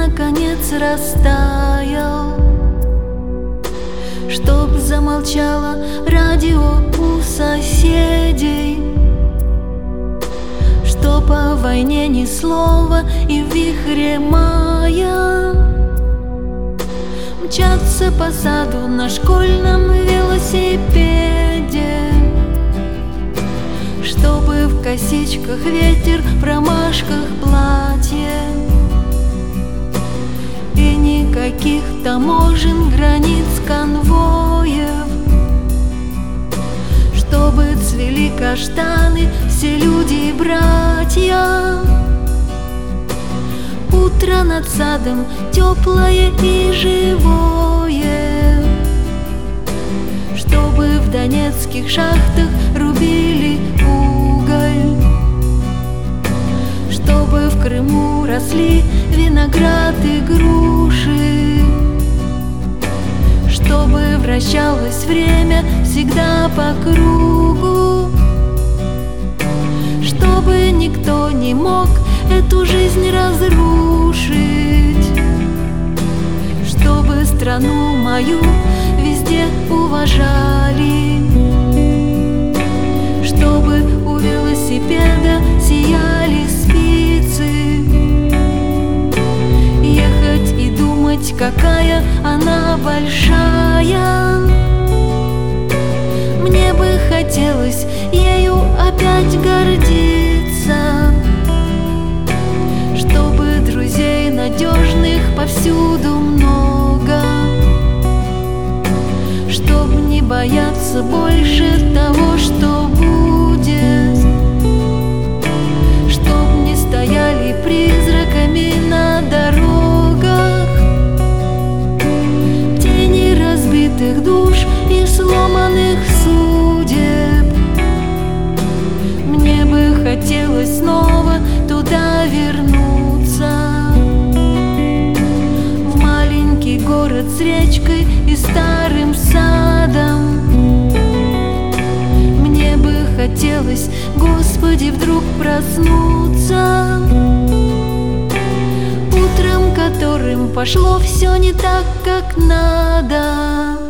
наконец растаял, чтоб замолчало радио у соседей, чтоб о войне ни слова и в вихре мая мчаться по саду на школьном велосипеде, чтобы в косичках ветер, в ромашках платье, и никаких таможен, границ, конвоев, чтобы цвели каштаны все люди и братья. Утро над садом теплое и живое, чтобы в донецких шахтах рубили уголь, чтобы в Крыму росли виноград и груши, чтобы вращалось время всегда по кругу, чтобы никто не мог эту жизнь разрушить, чтобы страну мою везде уважали, чтобы у велосипеда сияли спицы, ехать и думать, какая она большая. Мне бы хотелось ею опять гордиться, чтобы друзей надежных повсюду много, чтоб не бояться больше того, что будет, чтоб не стояли призраками на дорогах тени разбитых душ и сломанных судеб. Мне бы хотелось снова туда вернуться, в маленький город с речкой и старым садом. Мне бы хотелось, Господи, вдруг проснуться утром, которым пошло все не так, как надо.